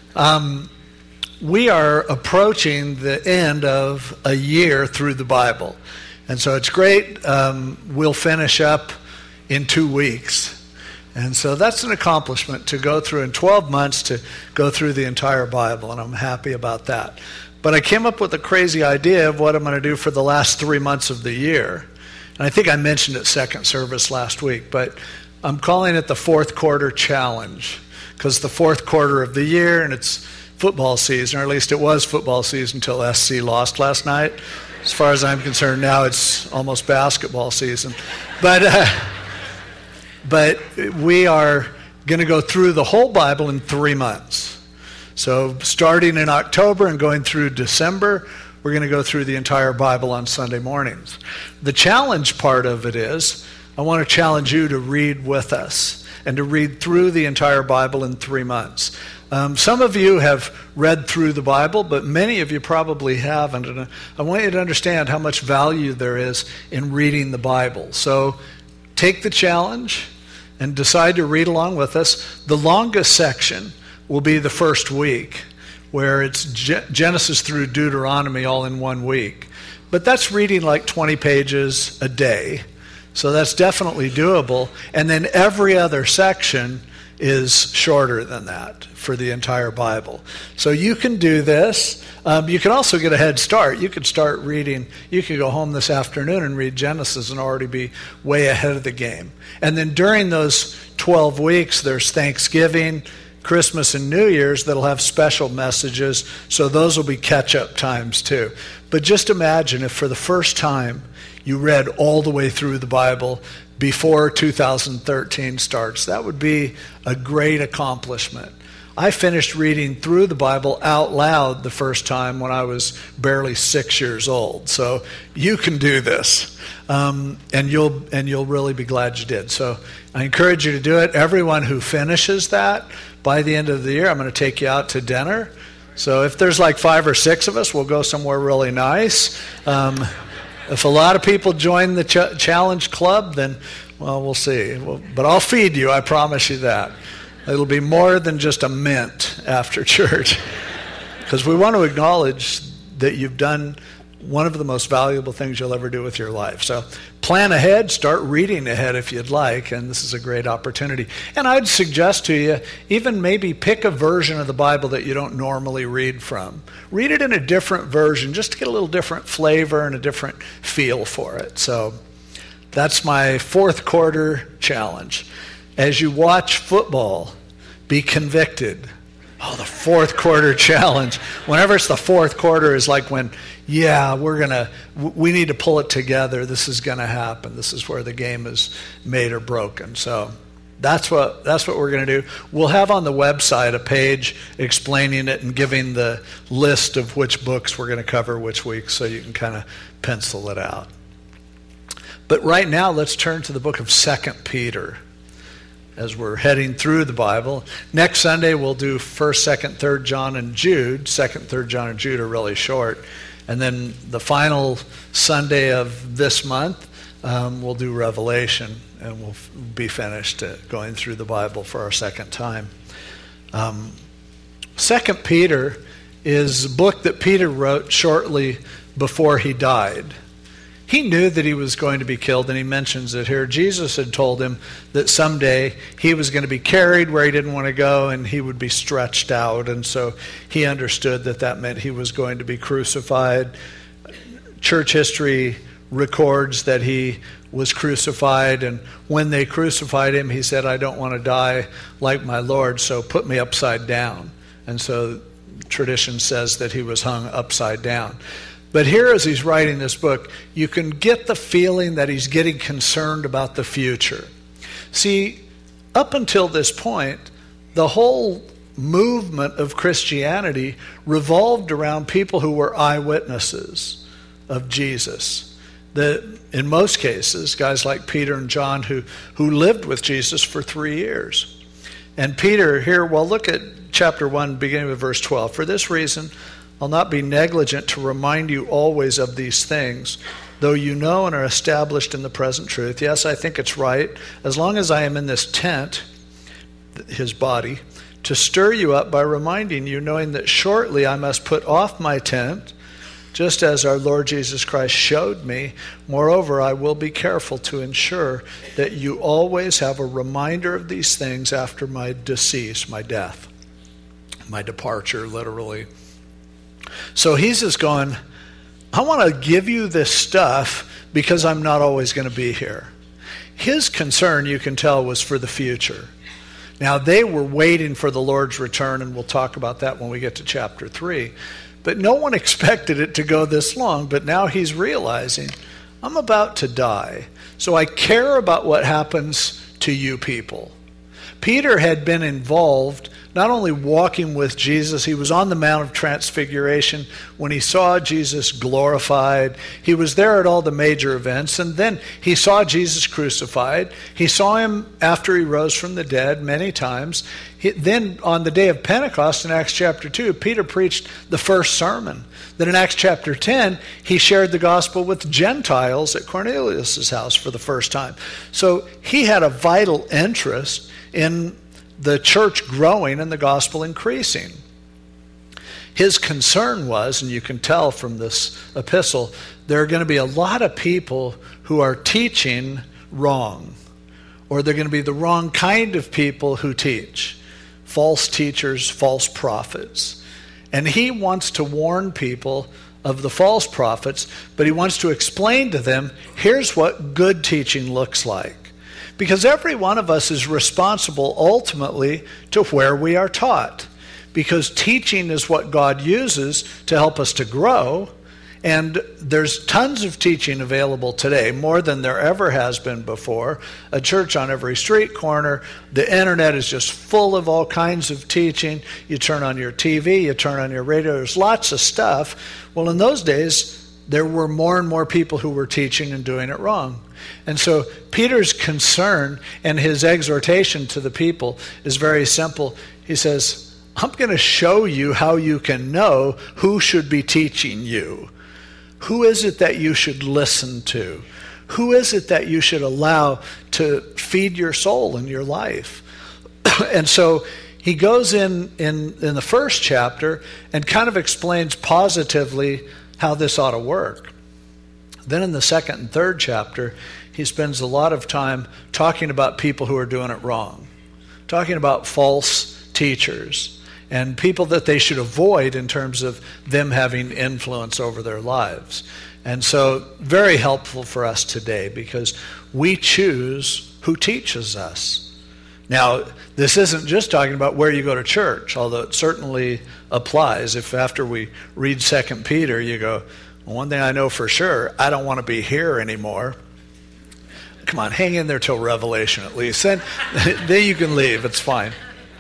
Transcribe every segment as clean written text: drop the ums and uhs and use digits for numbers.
We are approaching the end of a year through the Bible. And so it's great. We'll finish up in 2 weeks. And so that's an accomplishment to go through in 12 months to go through the entire Bible, and I'm happy about that. But I came up with a crazy idea of what I'm going to do for the last 3 months of the year. And I think I mentioned it second service last week, but I'm calling it the fourth quarter challenge, because the fourth quarter of the year, and it's football season, or at least it was football season until SC lost last night. As far as I'm concerned, now it's almost basketball season. But we are going to go through the whole Bible in 3 months. So starting in October and going through December, we're going to go through the entire Bible on Sunday mornings. The challenge part of it is, I want to challenge you to read with us and to read through the entire Bible in 3 months. Some of you have read through the Bible, but many of you probably haven't. And I want you to understand how much value there is in reading the Bible. So take the challenge and decide to read along with us. The longest section will be the first week, where it's Genesis through Deuteronomy all in 1 week. But that's reading like 20 pages a day. So that's definitely doable. And then every other section is shorter than that for the entire Bible. So you can do this. You can also get a head start. You could start reading. You could go home this afternoon and read Genesis and already be way ahead of the game. And then during those 12 weeks, there's Thanksgiving, Christmas, and New Year's that'll have special messages. So those will be catch-up times too. But just imagine if for the first time you read all the way through the Bible before 2013 starts. That would be a great accomplishment. I finished reading through the Bible out loud the first time when I was barely 6 years old. So you can do this, and you'll really be glad you did. So I encourage you to do it. Everyone who finishes that by the end of the year, I'm going to take you out to dinner. So if there's like 5 or 6 of us, we'll go somewhere really nice. If a lot of people join the challenge club, then, well, we'll see. But I'll feed you, I promise you that. It'll be more than just a mint after church. Because we want to acknowledge that you've done one of the most valuable things you'll ever do with your life. So plan ahead, start reading ahead if you'd like, and this is a great opportunity. And I'd suggest to you, even maybe pick a version of the Bible that you don't normally read from. Read it in a different version, just to get a little different flavor and a different feel for it. So that's my fourth quarter challenge. As you watch football, be convicted. Oh, the fourth quarter challenge. Whenever it's the fourth quarter is like when, yeah, we need to pull it together. This is going to happen. This is where the game is made or broken. So that's what we're going to do. We'll have on the website a page explaining it and giving the list of which books we're going to cover which week, so you can kind of pencil it out. But right now, let's turn to the book of 2 Peter. As we're heading through the Bible. Next Sunday, we'll do 1st, 2nd, 3rd John, and Jude. 2nd, 3rd John, and Jude are really short. And then the final Sunday of this month, we'll do Revelation, and we'll be finished going through the Bible for our second time. 2 Peter is a book that Peter wrote shortly before he died. He knew that he was going to be killed, and he mentions it here. Jesus had told him that someday he was going to be carried where he didn't want to go, and he would be stretched out. And so he understood that that meant he was going to be crucified. Church history records that he was crucified, and when they crucified him, he said, "I don't want to die like my Lord, so put me upside down." And so tradition says that he was hung upside down. But here, as he's writing this book, you can get the feeling that he's getting concerned about the future. See, up until this point, the whole movement of Christianity revolved around people who were eyewitnesses of Jesus. In most cases, guys like Peter and John who lived with Jesus for 3 years. And Peter here, well, look at chapter 1, beginning with verse 12. "For this reason, I'll not be negligent to remind you always of these things, though you know and are established in the present truth. Yes, I think it's right, as long as I am in this tent," his body, to stir you up by reminding you, knowing that shortly I must put off my tent, just as our Lord Jesus Christ showed me. Moreover, I will be careful to ensure that you always have a reminder of these things after my decease, my death, my departure, literally. So he's just going, I want to give you this stuff because I'm not always going to be here. His concern, you can tell, was for the future. Now, they were waiting for the Lord's return, and we'll talk about that when we get to chapter 3. But no one expected it to go this long, but now he's realizing, I'm about to die, so I care about what happens to you people. Peter had been involved, not only walking with Jesus, he was on the Mount of Transfiguration when he saw Jesus glorified. He was there at all the major events, and then he saw Jesus crucified. He saw him after he rose from the dead many times. Then on the day of Pentecost in Acts chapter 2, Peter preached the first sermon. Then in Acts chapter 10, he shared the gospel with Gentiles at Cornelius' house for the first time. So he had a vital interest in the church growing and the gospel increasing. His concern was, and you can tell from this epistle, there are going to be a lot of people who are teaching wrong, or they're going to be the wrong kind of people who teach. False teachers, false prophets. And he wants to warn people of the false prophets, but he wants to explain to them, here's what good teaching looks like. Because every one of us is responsible ultimately to where we are taught. Because teaching is what God uses to help us to grow. And there's tons of teaching available today, more than there ever has been before. A church on every street corner. The internet is just full of all kinds of teaching. You turn on your TV, you turn on your radio, there's lots of stuff. Well, in those days, there were more and more people who were teaching and doing it wrong. And so Peter's concern and his exhortation to the people is very simple. He says, I'm going to show you how you can know who should be teaching you. Who is it that you should listen to? Who is it that you should allow to feed your soul and your life? And so he goes in the first chapter and kind of explains positively how this ought to work. Then in the second and third chapter, he spends a lot of time talking about people who are doing it wrong, talking about false teachers and people that they should avoid in terms of them having influence over their lives. And so very helpful for us today because we choose who teaches us. Now, this isn't just talking about where you go to church, although it certainly applies. If after we read 2 Peter, you go, well, one thing I know for sure, I don't want to be here anymore. Come on, hang in there till Revelation at least. Then you can leave, it's fine.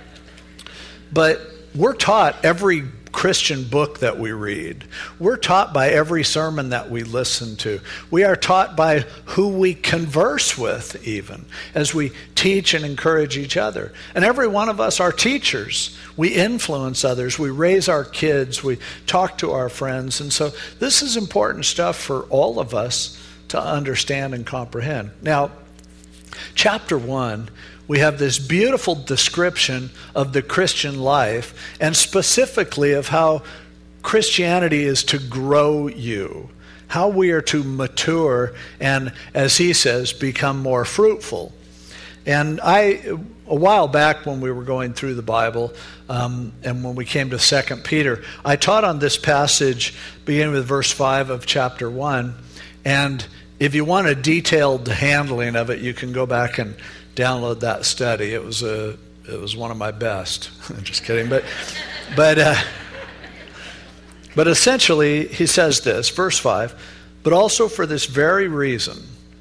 But we're taught every Christian book that we read. We're taught by every sermon that we listen to. We are taught by who we converse with even, as we teach and encourage each other. And every one of us are teachers. We influence others. We raise our kids. We talk to our friends. And so this is important stuff for all of us to understand and comprehend. Now, chapter 1, we have this beautiful description of the Christian life and specifically of how Christianity is to grow you, how we are to mature and, as he says, become more fruitful. And a while back when we were going through the Bible and when we came to 2 Peter, I taught on this passage beginning with verse 5 of chapter 1. And if you want a detailed handling of it, you can go back and download that study. It was one of my best. Just kidding. But essentially, he says this, verse 5, but also for this very reason,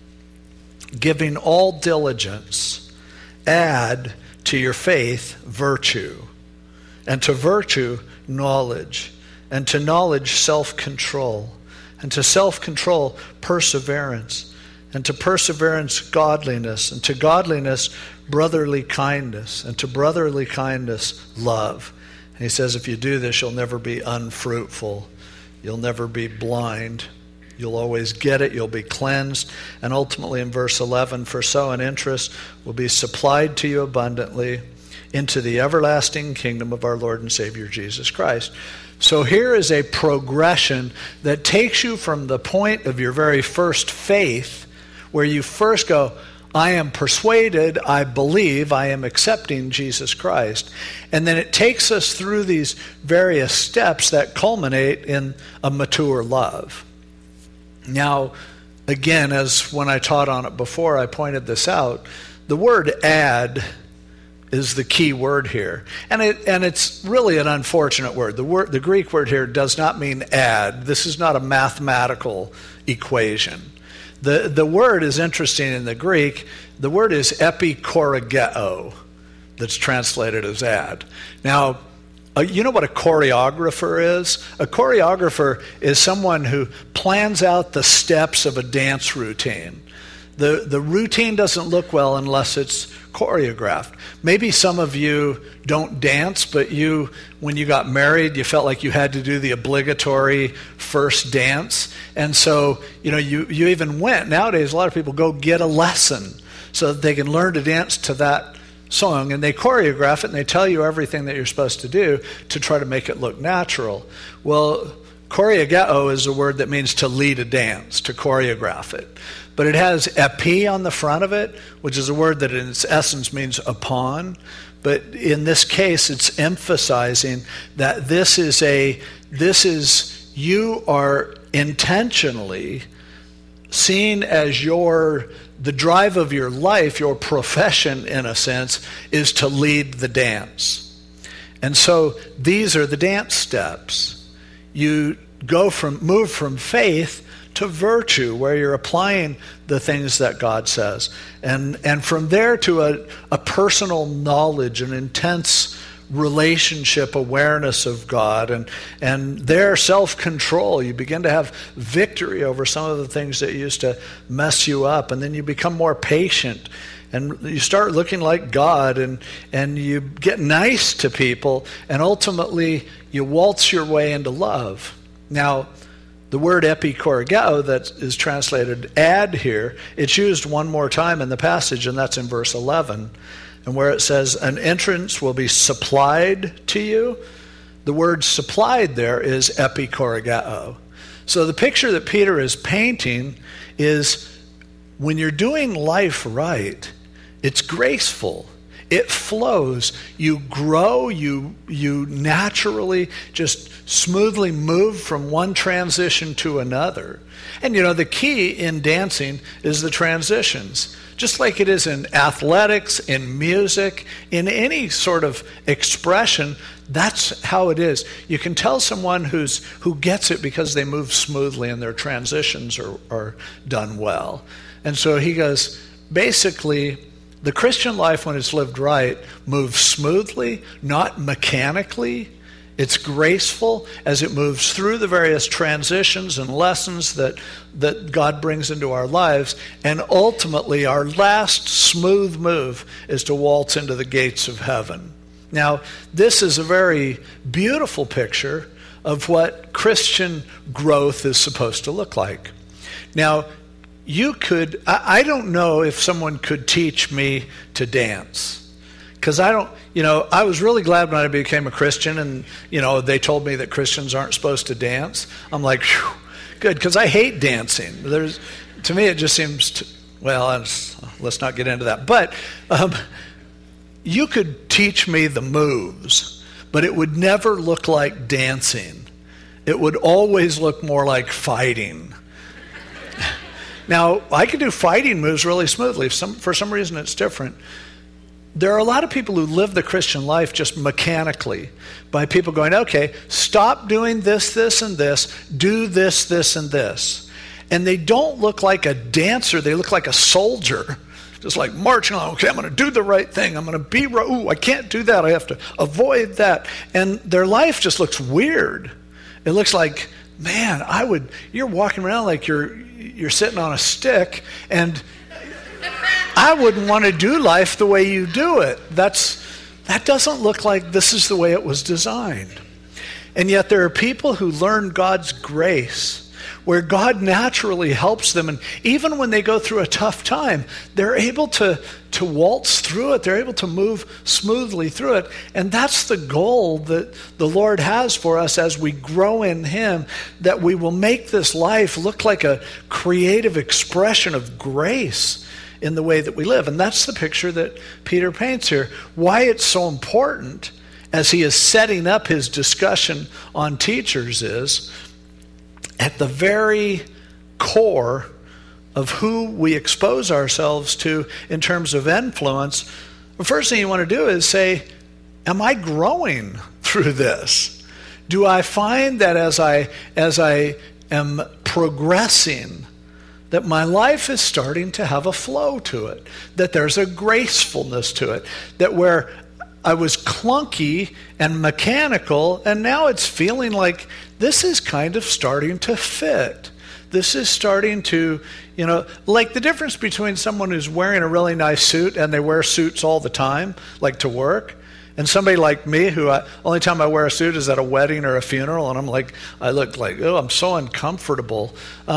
giving all diligence, add to your faith virtue, and to virtue knowledge, and to knowledge self-control, and to self-control perseverance, and to perseverance godliness, and to godliness brotherly kindness, and to brotherly kindness love. And he says if you do this, you'll never be unfruitful. You'll never be blind. You'll always get it. You'll be cleansed. And ultimately in verse 11, for so an interest will be supplied to you abundantly into the everlasting kingdom of our Lord and Savior Jesus Christ. So here is a progression that takes you from the point of your very first faith, where you first go, I am persuaded, I believe, I am accepting Jesus Christ. And then it takes us through these various steps that culminate in a mature love. Now, again, as when I taught on it before, I pointed this out, the word add is the key word here. And it's really an unfortunate word. The Greek word here does not mean add. This is not a mathematical equation. The word is interesting in the Greek. The word is epikorageo, that's translated as add. Now, you know what a choreographer is? A choreographer is someone who plans out the steps of a dance routine. The routine doesn't look well unless it's choreographed. Maybe some of you don't dance, but when you got married, you felt like you had to do the obligatory first dance. And so, you even went. Nowadays, a lot of people go get a lesson so that they can learn to dance to that song. And they choreograph it, and they tell you everything that you're supposed to do to try to make it look natural. Well, choreogeo is a word that means to lead a dance, to choreograph it. But it has epi on the front of it, which is a word that in its essence means upon. But in this case, it's emphasizing that this is you are intentionally seen as the drive of your life, your profession in a sense, is to lead the dance. And so these are the dance steps. You move from faith to virtue, where you're applying the things that God says. And from there to a personal knowledge, an intense relationship awareness of God, and their self-control. You begin to have victory over some of the things that used to mess you up, and then you become more patient, and you start looking like God, and you get nice to people, and ultimately you waltz your way into love. Now, the word epikorageo that is translated add here, it's used one more time in the passage, and that's in verse 11. And where it says, an entrance will be supplied to you, the word supplied there is epikorageo. So the picture that Peter is painting is when you're doing life right, it's graceful. It flows. You grow. You naturally just smoothly move from one transition to another. And the key in dancing is the transitions. Just like it is in athletics, in music, in any sort of expression, that's how it is. You can tell someone who gets it because they move smoothly and their transitions are done well. And so he goes, basically, the Christian life, when it's lived right, moves smoothly, not mechanically. It's graceful as it moves through the various transitions and lessons that God brings into our lives. And ultimately, our last smooth move is to waltz into the gates of heaven. Now, this is a very beautiful picture of what Christian growth is supposed to look like. Now, I don't know if someone could teach me to dance. Because I was really glad when I became a Christian and, they told me that Christians aren't supposed to dance. I'm like, whew, good, because I hate dancing. To me, it just seems, let's not get into that. But you could teach me the moves, but it would never look like dancing. It would always look more like fighting. Now, I could do fighting moves really smoothly. For some reason, it's different. There are a lot of people who live the Christian life just mechanically, by people going, okay, stop doing this, this, and this, do this, this, and this. And they don't look like a dancer, they look like a soldier, just like marching on, okay, I'm going to do the right thing, I'm going to be right, I can't do that, I have to avoid that. And their life just looks weird. It looks like, man, you're walking around like you're sitting on a stick, and I wouldn't want to do life the way you do it. That doesn't look like this is the way it was designed. And yet there are people who learn God's grace, where God naturally helps them. And even when they go through a tough time, they're able to waltz through it. They're able to move smoothly through it. And that's the goal that the Lord has for us as we grow in Him, that we will make this life look like a creative expression of grace in the way that we live. And that's the picture that Peter paints here. Why it's so important as he is setting up his discussion on teachers is, at the very core of who we expose ourselves to in terms of influence, the first thing you want to do is say, am I growing through this? Do I find that as I am progressing, that my life is starting to have a flow to it, that there's a gracefulness to it, that where I was clunky and mechanical, and now it's feeling like this is kind of starting to fit. This is starting to, like the difference between someone who's wearing a really nice suit and they wear suits all the time, like to work, and somebody like me who only time I wear a suit is at a wedding or a funeral, and I look like, I'm so uncomfortable.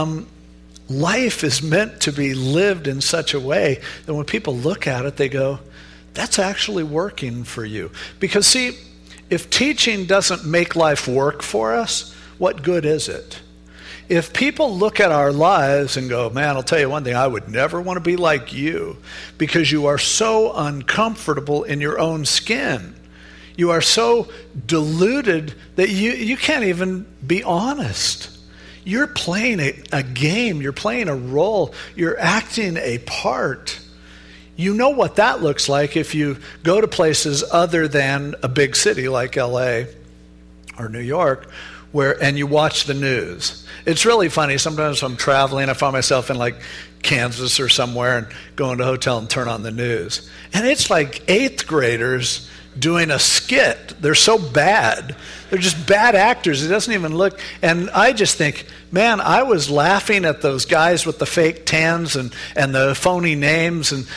Life is meant to be lived in such a way that when people look at it, they go, that's actually working for you. Because see, if teaching doesn't make life work for us, what good is it? If people look at our lives and go, man, I'll tell you one thing, I would never want to be like you because you are so uncomfortable in your own skin. You are so deluded that you can't even be honest. You're playing a game. You're playing a role. You're acting a part. You know what that looks like if you go to places other than a big city like LA or New York, and you watch the news. It's really funny. Sometimes I'm traveling, I find myself in like Kansas or somewhere and go into a hotel and turn on the news. And it's like 8th graders doing a skit. They're so bad. They're just bad actors. It doesn't even look. And I just think, man, I was laughing at those guys with the fake tans and the phony names and,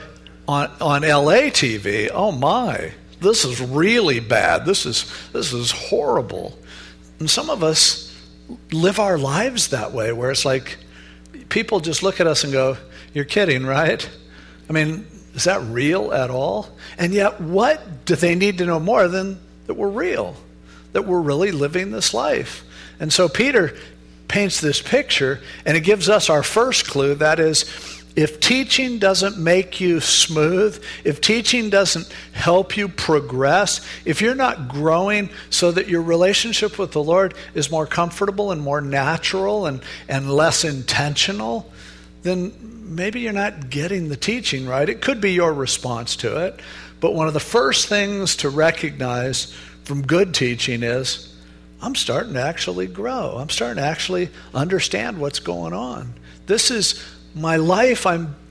on LA TV. Oh my, this is really bad. This is horrible. And some of us live our lives that way, where it's like people just look at us and go, you're kidding, right? I mean, is that real at all? And yet, what do they need to know more than that we're real, that we're really living this life? And so Peter paints this picture, and it gives us our first clue, that is, if teaching doesn't make you smooth, if teaching doesn't help you progress, if you're not growing so that your relationship with the Lord is more comfortable and more natural and less intentional, then maybe you're not getting the teaching right. It could be your response to it. But one of the first things to recognize from good teaching is, I'm starting to actually grow. I'm starting to actually understand what's going on. This is my life.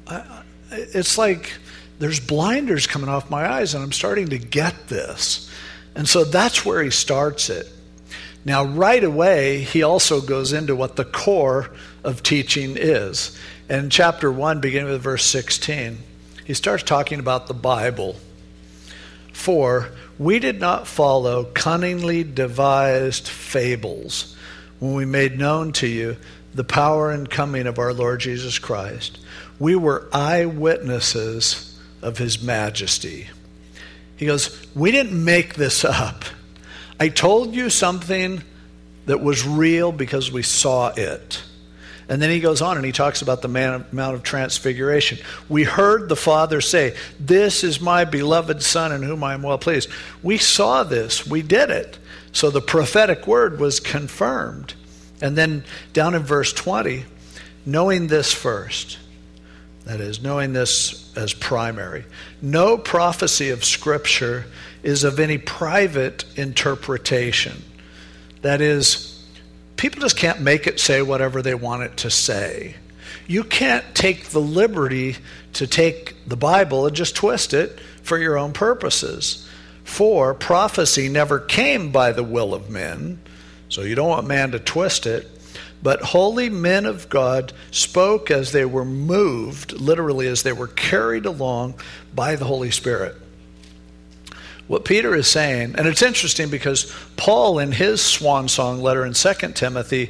It's like there's blinders coming off my eyes and I'm starting to get this. And so that's where he starts it. Now, right away, he also goes into what the core of teaching is. And in chapter 1, beginning with verse 16, he starts talking about the Bible. For we did not follow cunningly devised fables when we made known to you the power and coming of our Lord Jesus Christ. We were eyewitnesses of his majesty. He goes, we didn't make this up. I told you something that was real because we saw it. And then he goes on and he talks about the Mount of Transfiguration. We heard the Father say, this is my beloved Son in whom I am well pleased. We saw this. We did it. So the prophetic word was confirmed. And then down in verse 20, knowing this first, that is, knowing this as primary, no prophecy of Scripture is of any private interpretation. That is, people just can't make it say whatever they want it to say. You can't take the liberty to take the Bible and just twist it for your own purposes. For prophecy never came by the will of men, so you don't want man to twist it. But holy men of God spoke as they were moved, literally as they were carried along by the Holy Spirit. What Peter is saying, and it's interesting because Paul in his swan song letter in 2 Timothy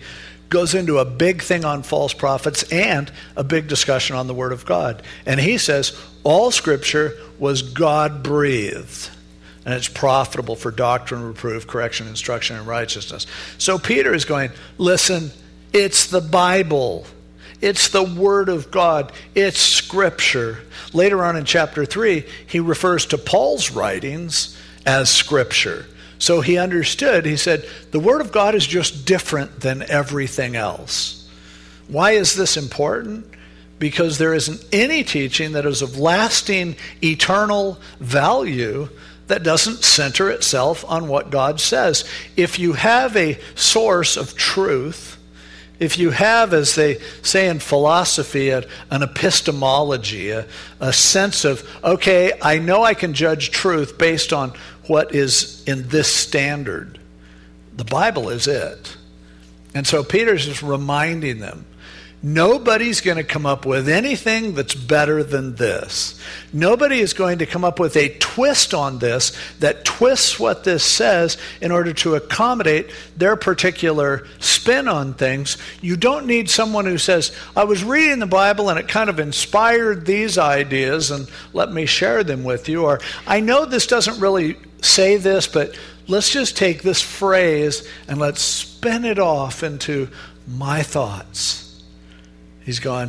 goes into a big thing on false prophets and a big discussion on the Word of God. And he says, all Scripture was God-breathed, and it's profitable for doctrine, reproof, correction, instruction, and righteousness. So Peter is going, listen, it's the Bible. It's the Word of God. It's Scripture. Later on in chapter 3, he refers to Paul's writings as Scripture. So he understood, he said, the Word of God is just different than everything else. Why is this important? Because there isn't any teaching that is of lasting, eternal value that doesn't center itself on what God says. If you have a source of truth, if you have, as they say in philosophy, an epistemology, a sense of, okay, I know I can judge truth based on what is in this standard. The Bible is it. And so Peter's just reminding them, nobody's going to come up with anything that's better than this. Nobody is going to come up with a twist on this that twists what this says in order to accommodate their particular spin on things. You don't need someone who says, I was reading the Bible and it kind of inspired these ideas and let me share them with you. Or I know this doesn't really say this, but let's just take this phrase and let's spin it off into my thoughts. He's gone,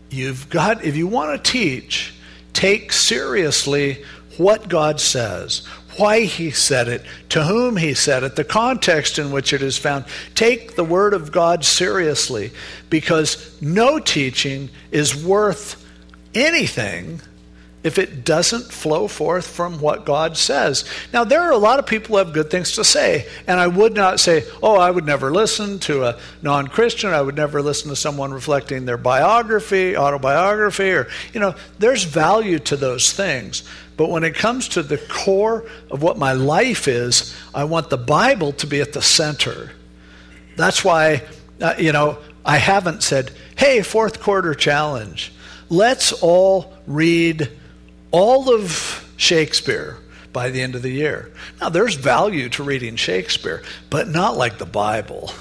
if you want to teach, take seriously what God says, why he said it, to whom he said it, the context in which it is found. Take the Word of God seriously, because no teaching is worth anything if it doesn't flow forth from what God says. Now, there are a lot of people who have good things to say, and I would not say, I would never listen to a non-Christian, I would never listen to someone reflecting their autobiography, or, there's value to those things. But when it comes to the core of what my life is, I want the Bible to be at the center. That's why, I haven't said, hey, fourth quarter challenge, let's all read all of Shakespeare by the end of the year. Now, there's value to reading Shakespeare, but not like the Bible.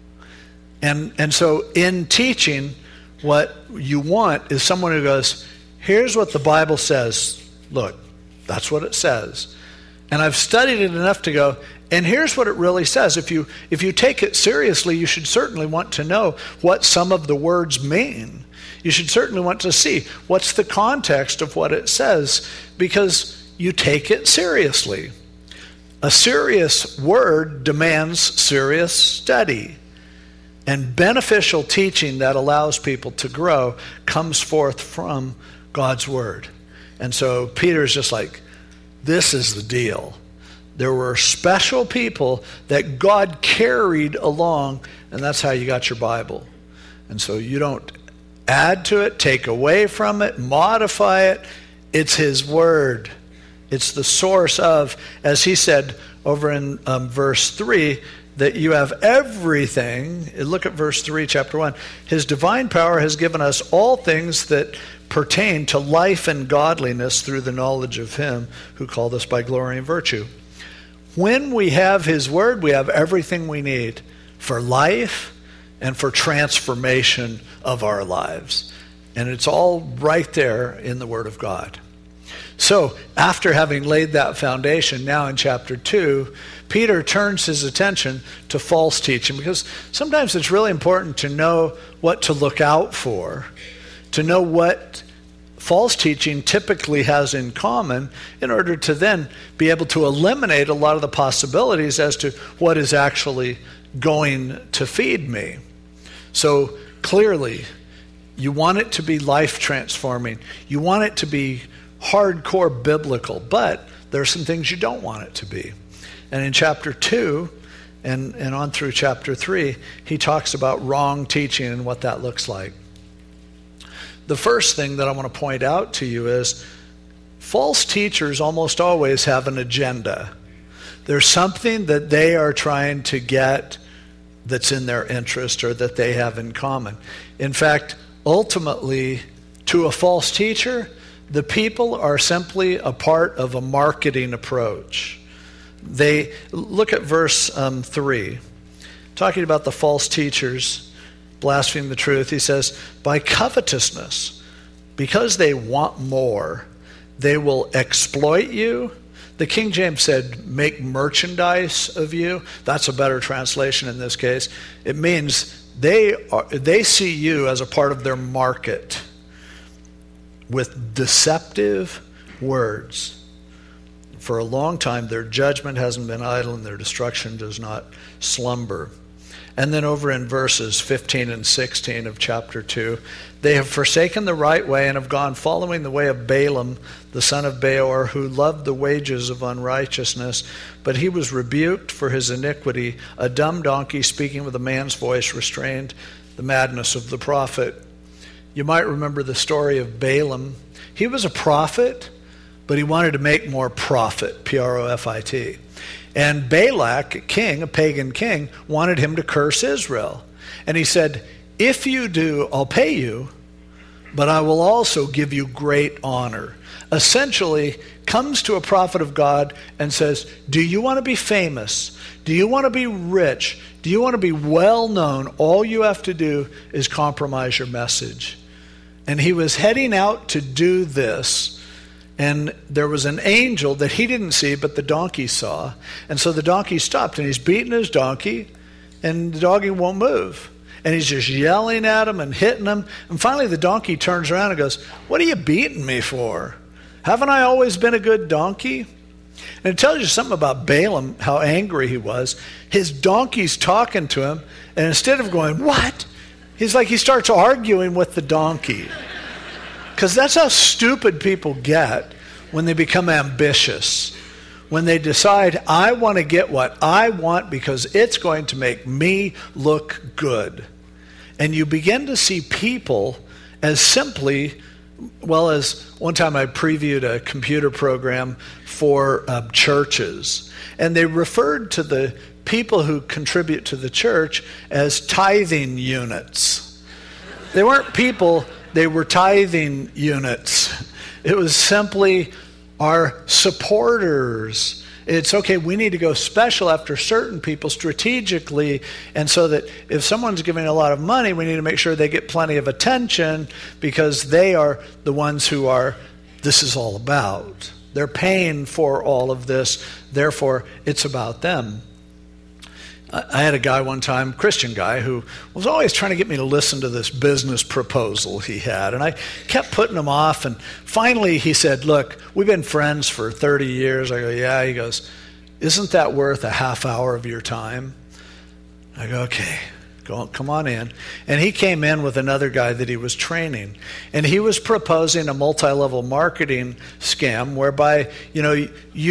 And so in teaching, what you want is someone who goes, here's what the Bible says. Look, that's what it says. And I've studied it enough to go, and here's what it really says. If you take it seriously, you should certainly want to know what some of the words mean. You should certainly want to see what's the context of what it says, because you take it seriously. A serious word demands serious study. And beneficial teaching that allows people to grow comes forth from God's Word. And so Peter's just like, this is the deal. There were special people that God carried along, and that's how you got your Bible. And so you don't add to it, take away from it, modify it. It's His Word. It's the source of, as he said over in verse 3, that you have everything. Look at verse 3, chapter 1. His divine power has given us all things that pertain to life and godliness through the knowledge of Him who called us by glory and virtue. When we have His Word, we have everything we need for life and for transformation of our lives. And it's all right there in the Word of God. So, after having laid that foundation, now in chapter 2, Peter turns his attention to false teaching, because sometimes it's really important to know what to look out for, to know what false teaching typically has in common, in order to then be able to eliminate a lot of the possibilities as to what is actually going to feed me. So clearly, you want it to be life transforming. You want it to be hardcore biblical, but there are some things you don't want it to be. And in chapter 2 and on through chapter 3, he talks about wrong teaching and what that looks like. The first thing that I want to point out to you is false teachers almost always have an agenda. There's something that they are trying to get that's in their interest or that they have in common. In fact, ultimately, to a false teacher, the people are simply a part of a marketing approach. They look at verse 3, talking about the false teachers. blaspheme the truth. He says, by covetousness, because they want more, they will exploit you. The King James said, make merchandise of you. That's a better translation in this case. It means they see you as a part of their market with deceptive words. For a long time, their judgment hasn't been idle and their destruction does not slumber. And then over in verses 15 and 16 of chapter 2, they have forsaken the right way and have gone following the way of Balaam, the son of Beor, who loved the wages of unrighteousness, but he was rebuked for his iniquity. A dumb donkey speaking with a man's voice restrained the madness of the prophet. You might remember the story of Balaam. He was a prophet, but he wanted to make more profit, P-R-O-F-I-T. And Balak, a pagan king, wanted him to curse Israel. And he said, if you do, I'll pay you, but I will also give you great honor. Essentially, comes to a prophet of God and says, do you want to be famous? Do you want to be rich? Do you want to be well known? All you have to do is compromise your message. And he was heading out to do this. And there was an angel that he didn't see, but the donkey saw. And so the donkey stopped, and he's beating his donkey, and the donkey won't move. And he's just yelling at him and hitting him. And finally the donkey turns around and goes, what are you beating me for? Haven't I always been a good donkey? And it tells you something about Balaam, how angry he was. His donkey's talking to him, and instead of going, what? He starts arguing with the donkey. Because that's how stupid people get when they become ambitious. When they decide, I want to get what I want because it's going to make me look good. And you begin to see people as simply, as one time I previewed a computer program for churches. And they referred to the people who contribute to the church as tithing units. They weren't people. They were tithing units. It was simply our supporters. It's okay, we need to go special after certain people strategically, and so that if someone's giving a lot of money, we need to make sure they get plenty of attention because they are the ones who this is all about. They're paying for all of this, therefore it's about them. I had a guy one time, Christian guy, who was always trying to get me to listen to this business proposal he had. And I kept putting him off. And finally he said, look, we've been friends for 30 years. I go, yeah. He goes, isn't that worth a half hour of your time? I go, okay, come on in. And he came in with another guy that he was training. And he was proposing a multi-level marketing scam whereby, and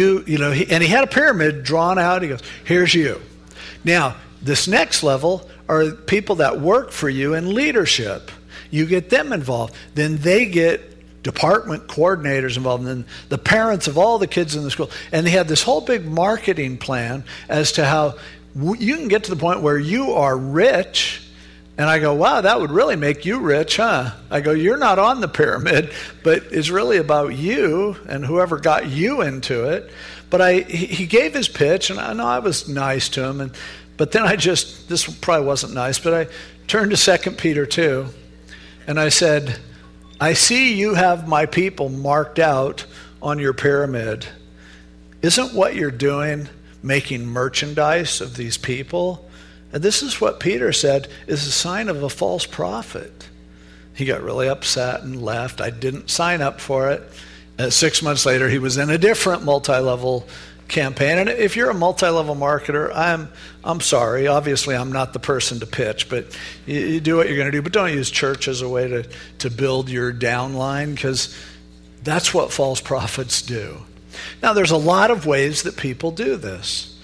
he had a pyramid drawn out. He goes, here's you. Now, this next level are people that work for you in leadership. You get them involved. Then they get department coordinators involved, and then the parents of all the kids in the school. And they had this whole big marketing plan as to how you can get to the point where you are rich. And I go, wow, that would really make you rich, huh? I go, you're not on the pyramid, but it's really about you and whoever got you into it. But he gave his pitch, and I know I was nice to him. But then this probably wasn't nice, but I turned to 2 Peter 2, and I said, I see you have my people marked out on your pyramid. Isn't what you're doing making merchandise of these people? And this is what Peter said is a sign of a false prophet. He got really upset and left. I didn't sign up for it. 6 months later, he was in a different multi-level campaign. And if you're a multi-level marketer, I'm sorry. Obviously, I'm not the person to pitch, but you do what you're going to do. But don't use church as a way to build your downline, because that's what false prophets do. Now, there's a lot of ways that people do this.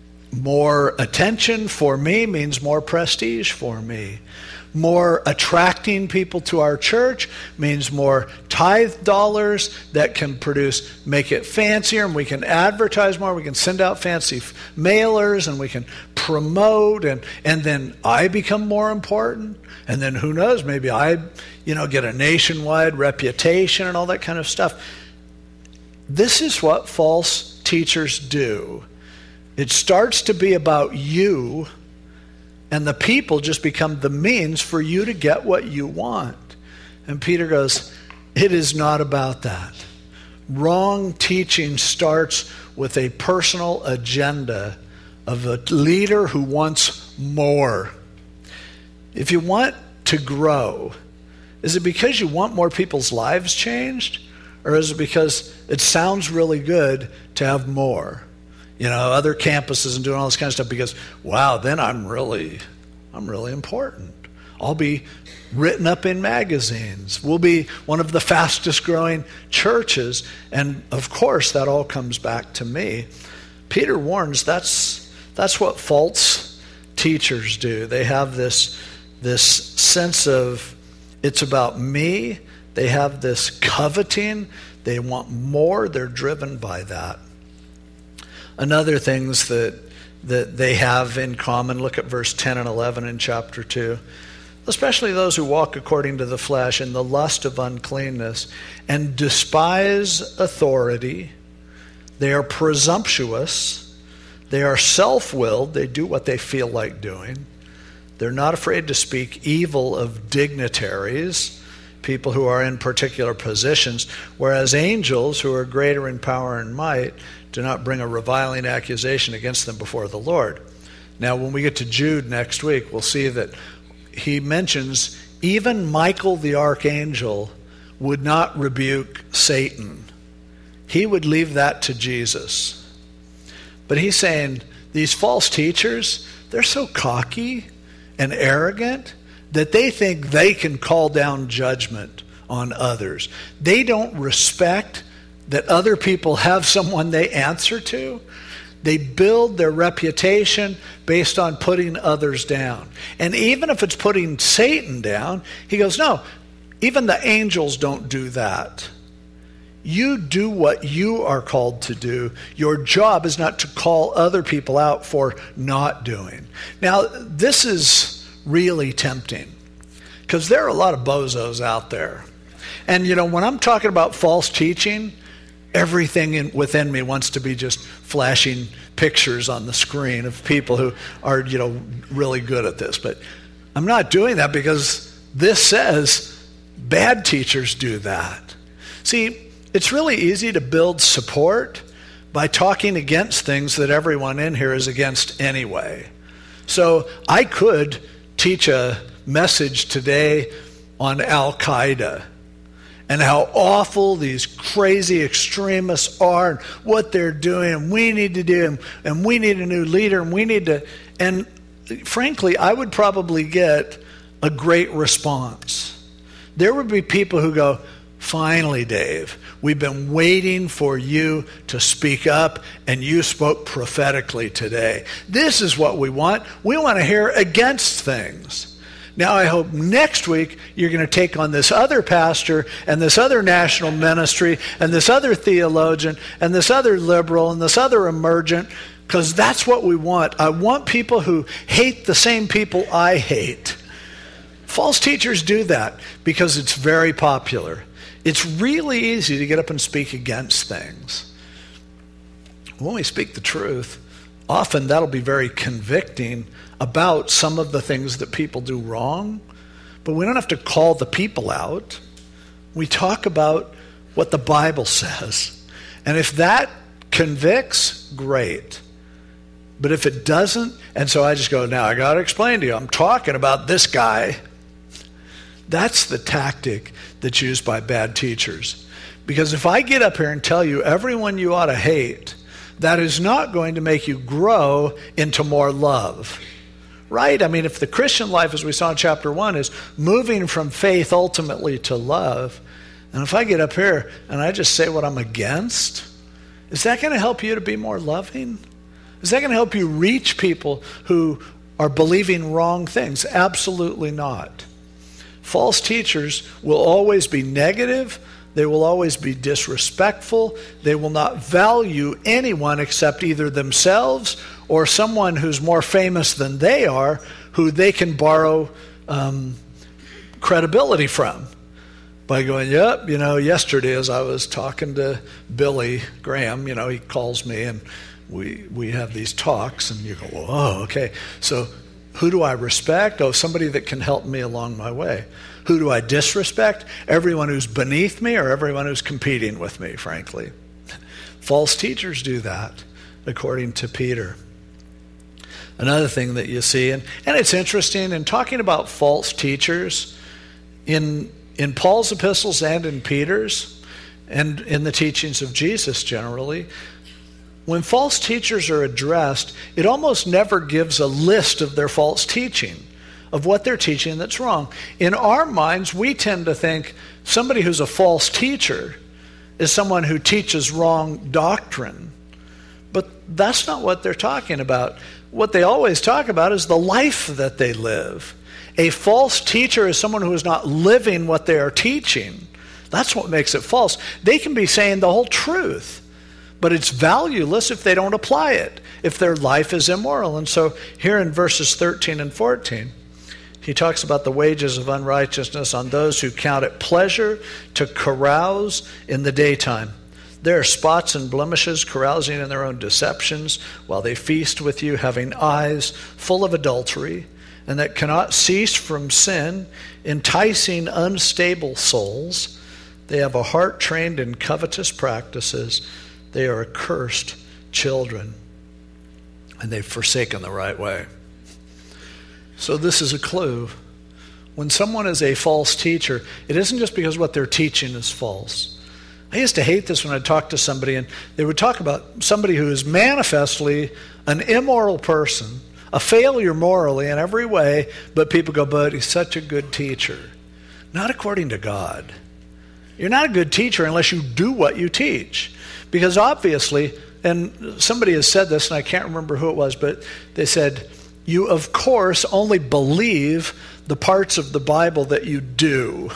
More attention for me means more prestige for me. More attracting people to our church means more tithe dollars that can make it fancier, and we can advertise more. We can send out fancy mailers, and we can promote, and then I become more important. And then who knows, maybe I get a nationwide reputation and all that kind of stuff. This is what false teachers do. It starts to be about you, And the people just become the means for you to get what you want. And Peter goes, it is not about that. Wrong teaching starts with a personal agenda of a leader who wants more. If you want to grow, is it because you want more people's lives changed? Or is it because it sounds really good to have more? Other campuses and doing all this kind of stuff because, wow, then I'm really important. I'll be written up in magazines. We'll be one of the fastest growing churches. And of course, that all comes back to me. Peter warns that's what false teachers do. They have this sense of it's about me. They have this coveting. They want more. They're driven by that. Another things that they have in common, look at verse 10 and 11 in chapter 2. Especially those who walk according to the flesh in the lust of uncleanness and despise authority. They are presumptuous. They are self-willed. They do what they feel like doing. They're not afraid to speak evil of dignitaries, people who are in particular positions, whereas angels who are greater in power and might do not bring a reviling accusation against them before the Lord. Now, when we get to Jude next week, we'll see that he mentions even Michael the archangel would not rebuke Satan. He would leave that to Jesus. But he's saying these false teachers, they're so cocky and arrogant that they think they can call down judgment on others. They don't respect that other people have someone they answer to. They build their reputation based on putting others down. And even if it's putting Satan down, he goes, no, even the angels don't do that. You do what you are called to do. Your job is not to call other people out for not doing. Now, this is really tempting because there are a lot of bozos out there. And, when I'm talking about false teaching, everything within me wants to be just flashing pictures on the screen of people who are, really good at this. But I'm not doing that because this says bad teachers do that. See, it's really easy to build support by talking against things that everyone in here is against anyway. So I could teach a message today on Al-Qaeda and how awful these crazy extremists are and what they're doing, and we need to do, and we need a new leader, and we need to, and frankly, I would probably get a great response. There would be people who go, finally, Dave, we've been waiting for you to speak up, and you spoke prophetically today. This is what we want. We want to hear against things. Now, I hope next week you're going to take on this other pastor and this other national ministry and this other theologian and this other liberal and this other emergent, because that's what we want. I want people who hate the same people I hate. False teachers do that because it's very popular. It's really easy to get up and speak against things. When we speak the truth, often that'll be very convicting about some of the things that people do wrong, but we don't have to call the people out. We talk about what the Bible says. And if that convicts, great. But if it doesn't, and so I just go, now I got to explain to you, I'm talking about this guy. That's the tactic that's used by bad teachers. Because if I get up here and tell you everyone you ought to hate, that is not going to make you grow into more love. Right? I mean, if the Christian life, as we saw in chapter 1, is moving from faith ultimately to love, and if I get up here and I just say what I'm against, is that going to help you to be more loving? Is that going to help you reach people who are believing wrong things? Absolutely not. False teachers will always be negative. They will always be disrespectful. They will not value anyone except either themselves or someone who's more famous than they are, who they can borrow credibility from. By going, yep, yesterday as I was talking to Billy Graham, he calls me and we have these talks, and you go, oh, okay. So Who do I respect? Oh, somebody that can help me along my way. Who do I disrespect? Everyone who's beneath me or everyone who's competing with me, frankly. False teachers do that, according to Peter. Another thing that you see, and it's interesting, in talking about false teachers, in Paul's epistles and in Peter's, and in the teachings of Jesus generally, when false teachers are addressed, it almost never gives a list of their false teaching, of what they're teaching that's wrong. In our minds, we tend to think somebody who's a false teacher is someone who teaches wrong doctrine. But that's not what they're talking about. What they always talk about is the life that they live. A false teacher is someone who is not living what they are teaching. That's what makes it false. They can be saying the whole truth, but it's valueless if they don't apply it, if their life is immoral. And so here in verses 13 and 14, he talks about the wages of unrighteousness on those who count it pleasure to carouse in the daytime. There are spots and blemishes, carousing in their own deceptions, while they feast with you, having eyes full of adultery, and that cannot cease from sin, enticing unstable souls. They have a heart trained in covetous practices. They are accursed children, and they've forsaken the right way. So this is a clue. When someone is a false teacher, it isn't just because what they're teaching is false. I used to hate this when I'd talk to somebody, and they would talk about somebody who is manifestly an immoral person, a failure morally in every way, but people go, but he's such a good teacher. Not according to God. You're not a good teacher unless you do what you teach. Because obviously, and somebody has said this, and I can't remember who it was, but they said, you of course only believe the parts of the Bible that you do.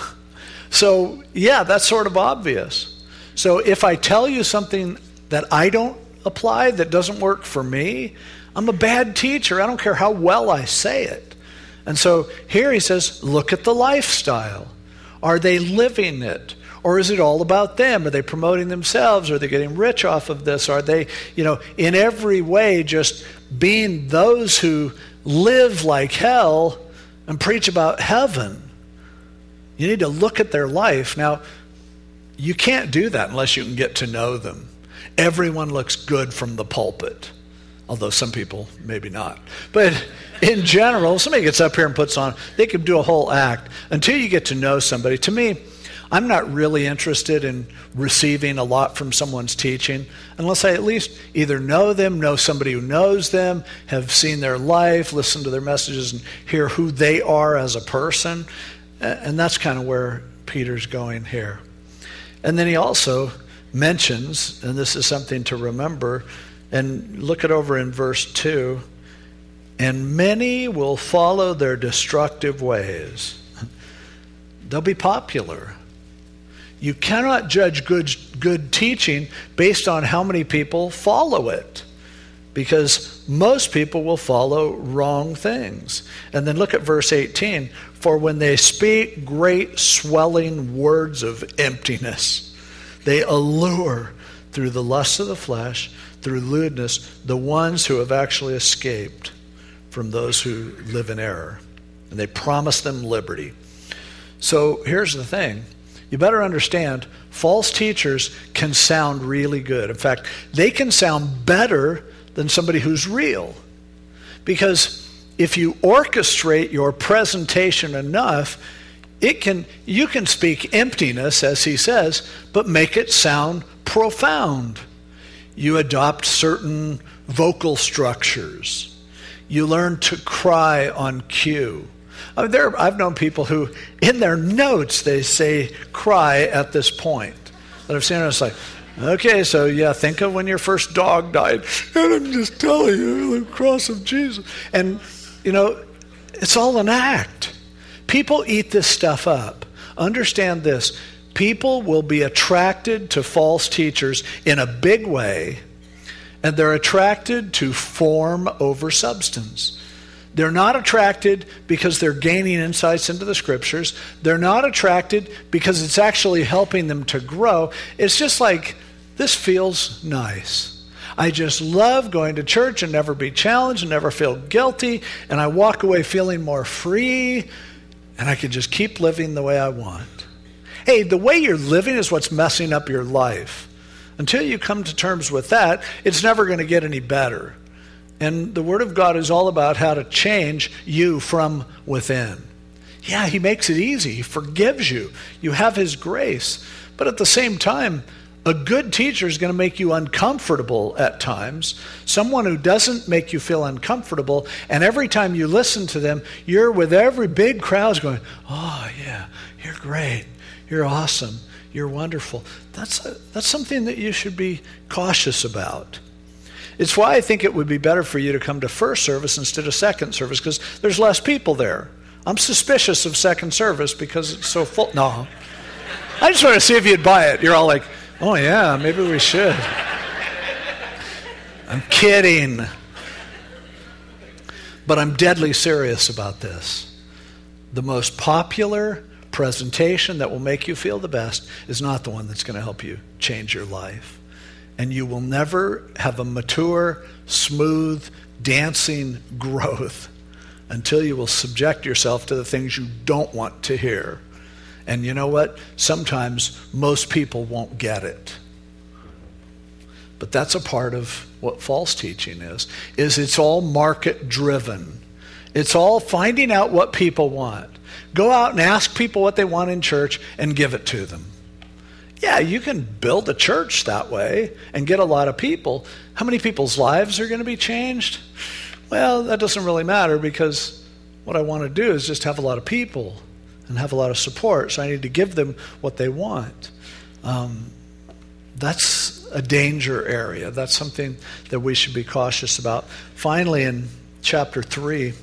So yeah, that's sort of obvious. So if I tell you something that I don't apply, that doesn't work for me, I'm a bad teacher. I don't care how well I say it. And so here he says, look at the lifestyle. Are they living it? Or is it all about them? Are they promoting themselves? Are they getting rich off of this? Are they, in every way just being those who live like hell and preach about heaven? You need to look at their life. Now, you can't do that unless you can get to know them. Everyone looks good from the pulpit, although some people maybe not. But in general, somebody gets up here and puts on, they could do a whole act. Until you get to know somebody, to me, I'm not really interested in receiving a lot from someone's teaching unless I at least either know them, know somebody who knows them, have seen their life, listen to their messages, and hear who they are as a person. And that's kind of where Peter's going here. And then he also mentions, and this is something to remember, and look it over in verse 2, and many will follow their destructive ways. They'll be popular. You cannot judge good teaching based on how many people follow it, because most people will follow wrong things. And then look at verse 18. For when they speak great swelling words of emptiness, they allure through the lust of the flesh, through lewdness, the ones who have actually escaped from those who live in error. And they promise them liberty. So here's the thing. You better understand, false teachers can sound really good. In fact, they can sound better than somebody who's real. Because if you orchestrate your presentation enough, you can speak emptiness, as he says, but make it sound profound. You adopt certain vocal structures. You learn to cry on cue. I've known people who, in their notes, they say cry at this point. That I've seen it, it's like, okay, so yeah, think of when your first dog died. And I'm just telling you, the cross of Jesus. And, it's all an act. People eat this stuff up. Understand this. People will be attracted to false teachers in a big way, and they're attracted to form over substance. They're not attracted because they're gaining insights into the scriptures. They're not attracted because it's actually helping them to grow. It's just like, this feels nice. I just love going to church and never be challenged and never feel guilty, and I walk away feeling more free, and I can just keep living the way I want. Hey, the way you're living is what's messing up your life. Until you come to terms with that, it's never going to get any better. And the Word of God is all about how to change you from within. Yeah, He makes it easy. He forgives you. You have His grace. But at the same time, a good teacher is going to make you uncomfortable at times. Someone who doesn't make you feel uncomfortable, and every time you listen to them, you're with every big crowd going, oh yeah, you're great, you're awesome, you're wonderful. That's something that you should be cautious about. It's why I think it would be better for you to come to first service instead of second service, because there's less people there. I'm suspicious of second service because it's so full. No. I just want to see if you'd buy it. You're all like, oh yeah, maybe we should. I'm kidding. But I'm deadly serious about this. The most popular presentation that will make you feel the best is not the one that's going to help you change your life. And you will never have a mature, smooth, dancing growth until you will subject yourself to the things you don't want to hear. And you know what? Sometimes most people won't get it. But that's a part of what false teaching is it's all market driven. It's all finding out what people want. Go out and ask people what they want in church and give it to them. Yeah, you can build a church that way and get a lot of people. How many people's lives are going to be changed? Well, that doesn't really matter, because what I want to do is just have a lot of people and have a lot of support. So I need to give them what they want. That's a danger area. That's something that we should be cautious about. Finally, in chapter 3,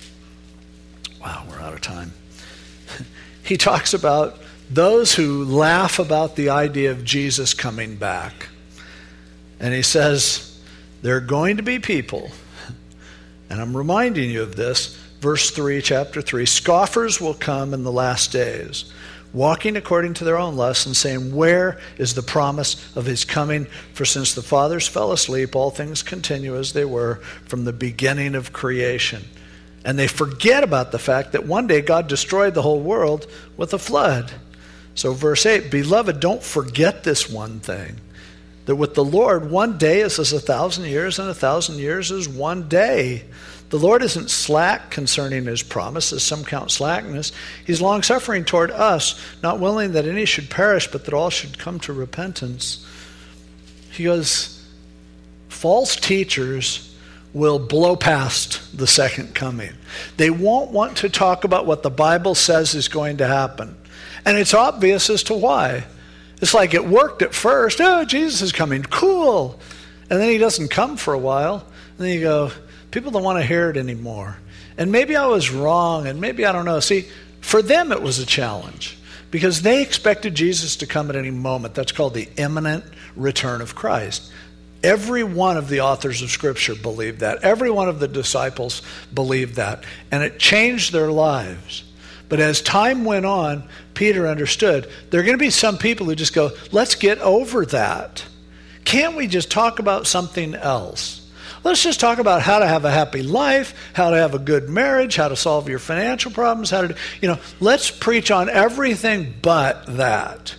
wow, we're out of time. He talks about those who laugh about the idea of Jesus coming back. And he says, there are going to be people, and I'm reminding you of this, verse 3, chapter 3, scoffers will come in the last days, walking according to their own lusts and saying, where is the promise of his coming? For since the fathers fell asleep, all things continue as they were from the beginning of creation. And they forget about the fact that one day God destroyed the whole world with a flood. So verse 8, beloved, don't forget this one thing, that with the Lord, one day is as 1,000 years, and 1,000 years is one day. The Lord isn't slack concerning his promise, as some count slackness. He's long-suffering toward us, not willing that any should perish, but that all should come to repentance. He goes, false teachers will blow past the second coming. They won't want to talk about what the Bible says is going to happen. And it's obvious as to why. It's like it worked at first. Oh, Jesus is coming. Cool. And then he doesn't come for a while. And then you go, people don't want to hear it anymore. And maybe I was wrong, and maybe I don't know. See, for them it was a challenge because they expected Jesus to come at any moment. That's called the imminent return of Christ. Every one of the authors of Scripture believed that. Every one of the disciples believed that. And it changed their lives. But as time went on, Peter understood there are going to be some people who just go, let's get over that. Can't we just talk about something else? Let's just talk about how to have a happy life, how to have a good marriage, how to solve your financial problems, how to, let's preach on everything but that.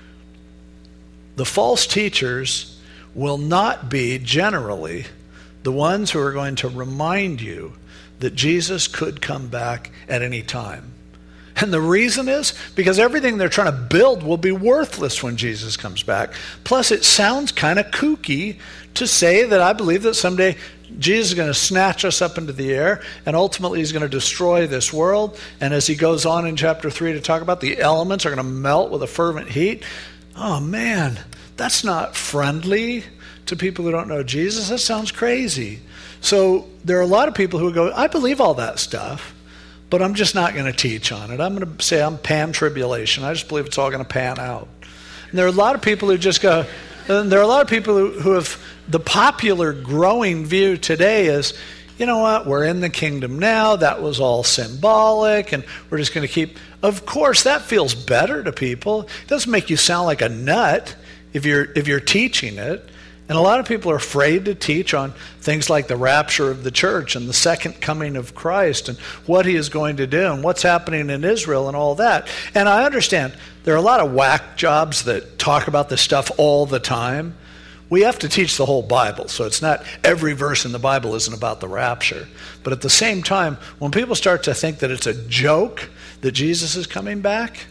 The false teachers will not be generally the ones who are going to remind you that Jesus could come back at any time. And the reason is because everything they're trying to build will be worthless when Jesus comes back. Plus, it sounds kind of kooky to say that I believe that someday Jesus is going to snatch us up into the air and ultimately he's going to destroy this world. And as he goes on in chapter 3 to talk about the elements are going to melt with a fervent heat. Oh man, that's not friendly to people who don't know Jesus. That sounds crazy. So there are a lot of people who go, I believe all that stuff, but I'm just not going to teach on it. I'm going to say I'm pan-tribulation. I just believe it's all going to pan out. And there are a lot of people who just go, and there are a lot of people who have, the popular growing view today is, you know what, we're in the kingdom now, that was all symbolic, and we're just going to keep, of course, that feels better to people. It doesn't make you sound like a nut if you're teaching it. And a lot of people are afraid to teach on things like the rapture of the church and the second coming of Christ and what he is going to do and what's happening in Israel and all that. And I understand there are a lot of whack jobs that talk about this stuff all the time. We have to teach the whole Bible, so it's not every verse in the Bible isn't about the rapture. But at the same time, when people start to think that it's a joke that Jesus is coming back,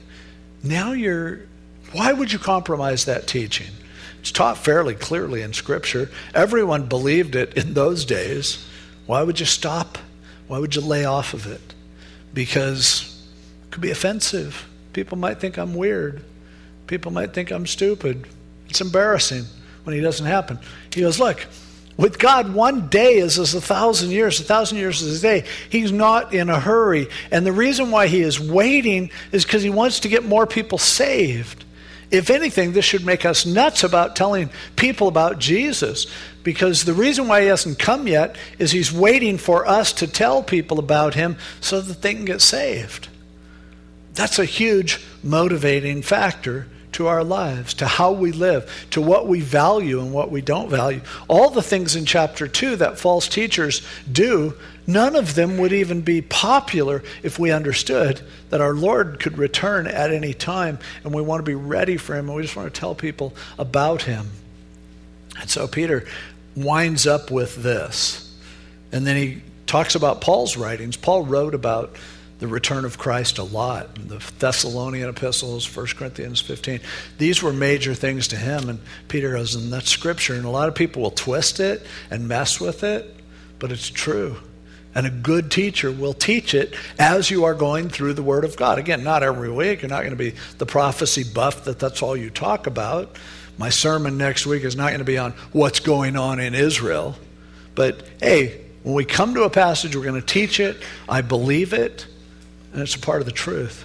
why would you compromise that teaching? It's taught fairly clearly in Scripture. Everyone believed it in those days. Why would you stop? Why would you lay off of it? Because it could be offensive. People might think I'm weird. People might think I'm stupid. It's embarrassing when it doesn't happen. He goes, look, with God, 1 day is as 1,000 years. 1,000 years is a day. He's not in a hurry. And the reason why he is waiting is because he wants to get more people saved. If anything, this should make us nuts about telling people about Jesus, because the reason why he hasn't come yet is he's waiting for us to tell people about him so that they can get saved. That's a huge motivating factor to our lives, to how we live, to what we value and what we don't value. All the things in chapter 2 that false teachers do, none of them would even be popular if we understood that our Lord could return at any time, and we want to be ready for him, and we just want to tell people about him. And so Peter winds up with this. And then he talks about Paul's writings. Paul wrote about the return of Christ a lot. The Thessalonian epistles, 1 Corinthians 15. These were major things to him. And Peter goes, and that's Scripture. And a lot of people will twist it and mess with it, but it's true. And a good teacher will teach it as you are going through the Word of God. Again, not every week. You're not going to be the prophecy buff that's all you talk about. My sermon next week is not going to be on what's going on in Israel. But, hey, when we come to a passage, we're going to teach it. I believe it. And it's a part of the truth.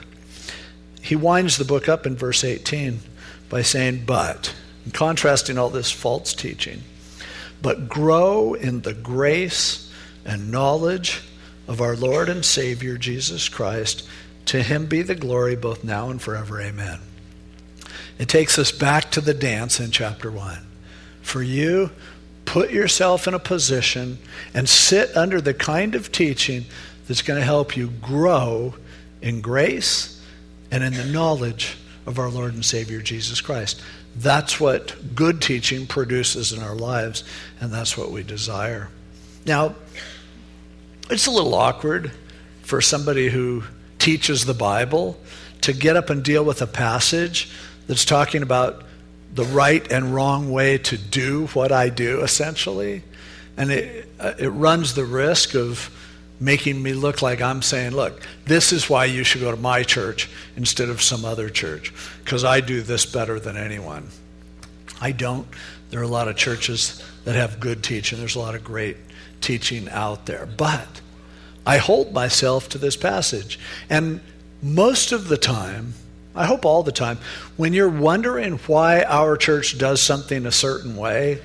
He winds the book up in verse 18 by saying, but, and contrasting all this false teaching, but grow in the grace and knowledge of our Lord and Savior, Jesus Christ. To him be the glory both now and forever. Amen. It takes us back to the dance in chapter 1. For you, put yourself in a position and sit under the kind of teaching that's going to help you grow in grace and in the knowledge of our Lord and Savior Jesus Christ. That's what good teaching produces in our lives, and that's what we desire. Now, it's a little awkward for somebody who teaches the Bible to get up and deal with a passage that's talking about the right and wrong way to do what I do, essentially. And it runs the risk of making me look like I'm saying, look, this is why you should go to my church instead of some other church, because I do this better than anyone. I don't. There are a lot of churches that have good teaching. There's a lot of great teaching out there. But I hold myself to this passage. And most of the time, I hope all the time, when you're wondering why our church does something a certain way,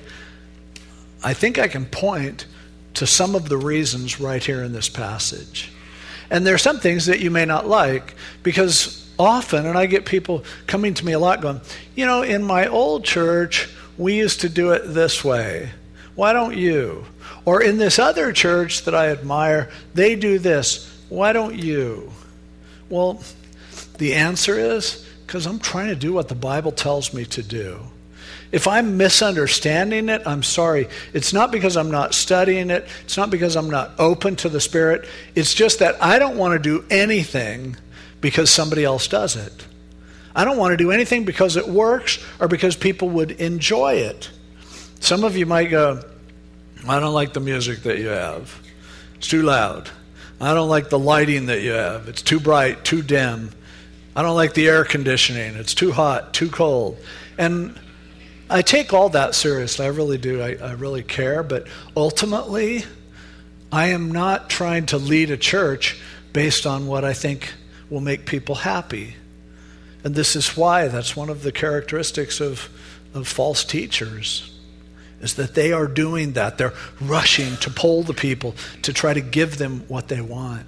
I think I can point to some of the reasons right here in this passage. And there are some things that you may not like, because often, and I get people coming to me a lot going, in my old church, we used to do it this way. Why don't you? Or in this other church that I admire, they do this. Why don't you? Well, the answer is because I'm trying to do what the Bible tells me to do. If I'm misunderstanding it, I'm sorry. It's not because I'm not studying it. It's not because I'm not open to the Spirit. It's just that I don't want to do anything because somebody else does it. I don't want to do anything because it works or because people would enjoy it. Some of you might go, I don't like the music that you have. It's too loud. I don't like the lighting that you have. It's too bright, too dim. I don't like the air conditioning. It's too hot, too cold. And I take all that seriously. I really do. I really care. But ultimately, I am not trying to lead a church based on what I think will make people happy. And this is why that's one of the characteristics of false teachers, is that they are doing that. They're rushing to pull the people to try to give them what they want.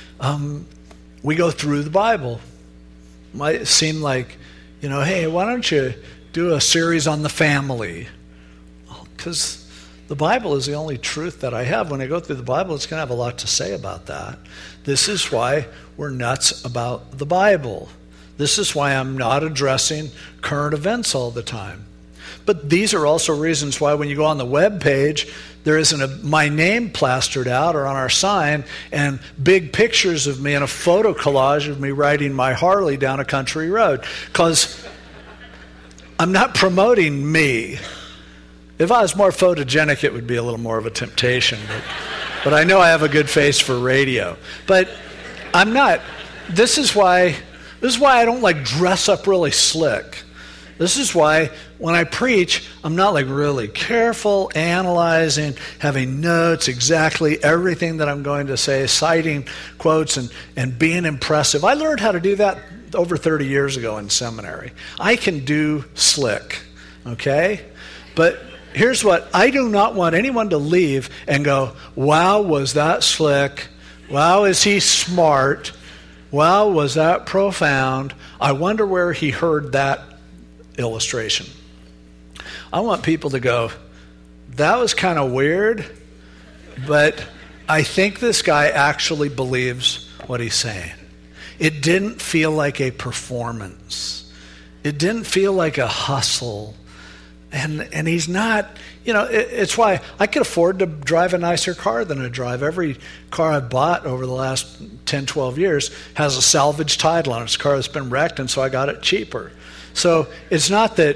We go through the Bible. Might seem like, hey, why don't you do a series on the family? because the Bible is the only truth that I have. When I go through the Bible, it's going to have a lot to say about that. This is why we're nuts about the Bible. This is why I'm not addressing current events all the time. But these are also reasons why when you go on the web page, there isn't my name plastered out or on our sign and big pictures of me and a photo collage of me riding my Harley down a country road. Because I'm not promoting me. If I was more photogenic, it would be a little more of a temptation. But I know I have a good face for radio. But I'm not. This is why I don't like dress up really slick. This is why when I preach, I'm not like really careful, analyzing, having notes, exactly everything that I'm going to say, citing quotes and being impressive. I learned how to do that over 30 years ago in seminary. I can do slick, okay? But here's what, I do not want anyone to leave and go, wow, was that slick? Wow, is he smart? Wow, was that profound? I wonder where he heard that illustration. I want people to go, that was kind of weird, but I think this guy actually believes what he's saying. It didn't feel like a performance. It didn't feel like a hustle. And he's not, it's why I could afford to drive a nicer car than I drive. Every car I've bought over the last 10, 12 years has a salvage title on it. It's a car that's been wrecked, and so I got it cheaper. So it's not that,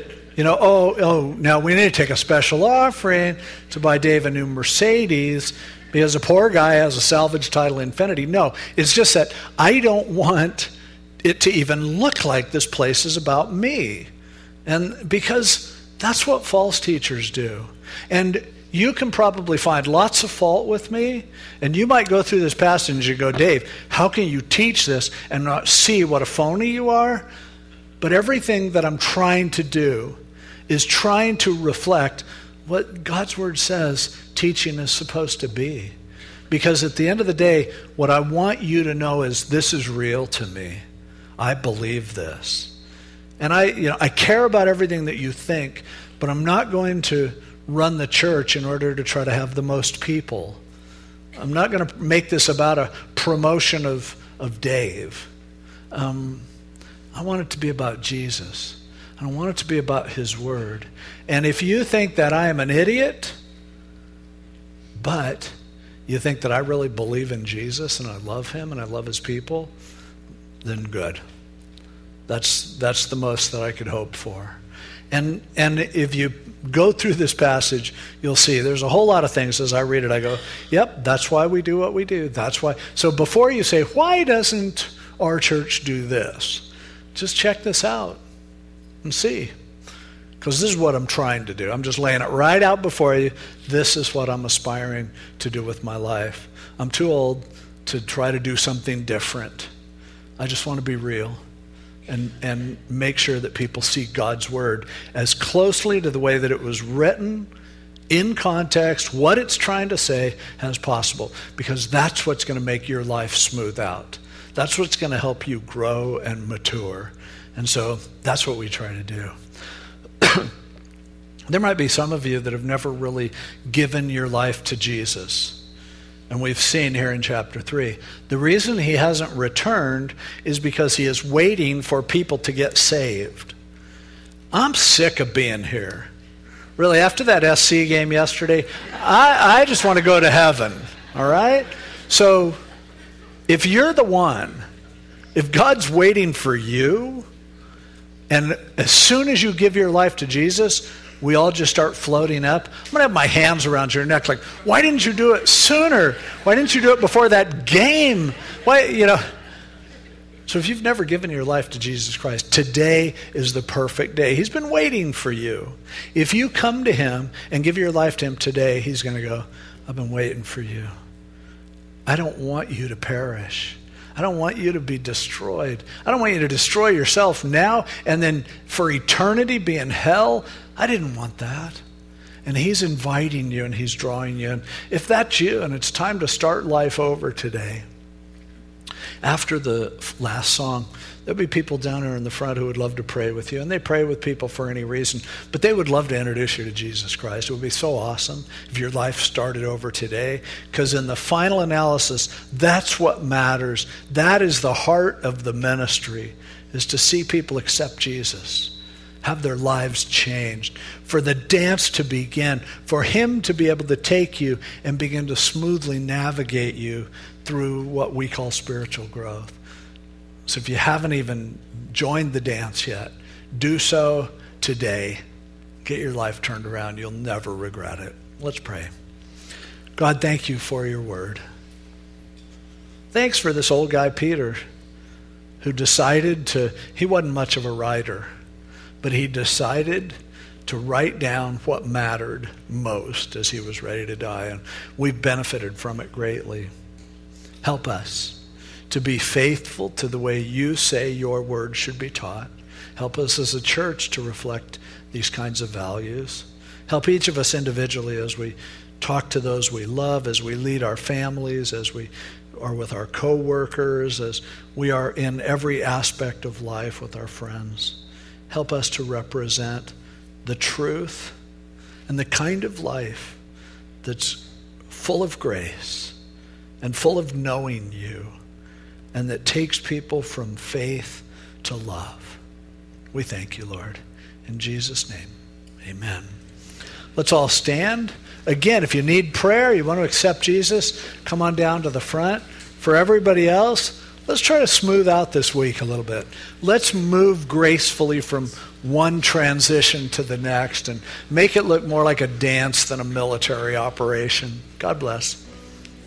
now we need to take a special offering to buy Dave a new Mercedes because a poor guy has a salvage title Infiniti. No, it's just that I don't want it to even look like this place is about me. And because that's what false teachers do. And you can probably find lots of fault with me, and you might go through this passage and you go, Dave, how can you teach this and not see what a phony you are? But everything that I'm trying to do is trying to reflect what God's Word says teaching is supposed to be. Because at the end of the day, what I want you to know is this is real to me. I believe this. And I care about everything that you think, but I'm not going to run the church in order to try to have the most people. I'm not going to make this about a promotion of Dave. I want it to be about Jesus. I want it to be about His Word. And if you think that I am an idiot, but you think that I really believe in Jesus and I love Him and I love His people, then good. That's the most that I could hope for. And if you go through this passage, you'll see there's a whole lot of things as I read it. I go, yep, that's why we do what we do. That's why. So before you say, why doesn't our church do this? Just check this out and see. Because this is what I'm trying to do. I'm just laying it right out before you. This is what I'm aspiring to do with my life. I'm too old to try to do something different. I just want to be real. And make sure that people see God's Word as closely to the way that it was written, in context, what it's trying to say as possible. Because that's what's going to make your life smooth out. That's what's going to help you grow and mature. And so that's what we try to do. There might be some of you that have never really given your life to Jesus. And we've seen here in chapter 3, the reason He hasn't returned is because He is waiting for people to get saved. I'm sick of being here. Really, after that SC game yesterday, I just want to go to heaven, all right? So if you're the one, if God's waiting for you, and as soon as you give your life to Jesus, we all just start floating up. I'm going to have my hands around your neck like, why didn't you do it sooner? Why didn't you do it before that game? So if you've never given your life to Jesus Christ, today is the perfect day. He's been waiting for you. If you come to Him and give your life to Him today, He's going to go, I've been waiting for you. I don't want you to perish. I don't want you to be destroyed. I don't want you to destroy yourself now and then for eternity be in hell. I didn't want that. And He's inviting you and He's drawing you in. If that's you and it's time to start life over today, After the last song, there'll be people down there in the front who would love to pray with you. And they pray with people for any reason. But they would love to introduce you to Jesus Christ. It would be so awesome if your life started over today. Because in the final analysis, that's what matters. That is the heart of the ministry, is to see people accept Jesus, have their lives changed, for the dance to begin, for him to be able to take you and begin to smoothly navigate you through what we call spiritual growth. So if you haven't even joined the dance yet, do so today. Get your life turned around. You'll never regret it. Let's pray. God, thank you for your word. Thanks for this old guy, Peter, who decided he wasn't much of a writer, but he decided to write down what mattered most as he was ready to die. And we've benefited from it greatly. Help us to be faithful to the way you say your word should be taught. Help us as a church to reflect these kinds of values. Help each of us individually as we talk to those we love, as we lead our families, as we are with our co-workers, as we are in every aspect of life with our friends. Help us to represent the truth and the kind of life that's full of grace and full of knowing you, and that takes people from faith to love. We thank you, Lord. In Jesus' name, amen. Let's all stand. Again, if you need prayer, you want to accept Jesus, come on down to the front. For everybody else, let's try to smooth out this week a little bit. Let's move gracefully from one transition to the next and make it look more like a dance than a military operation. God bless.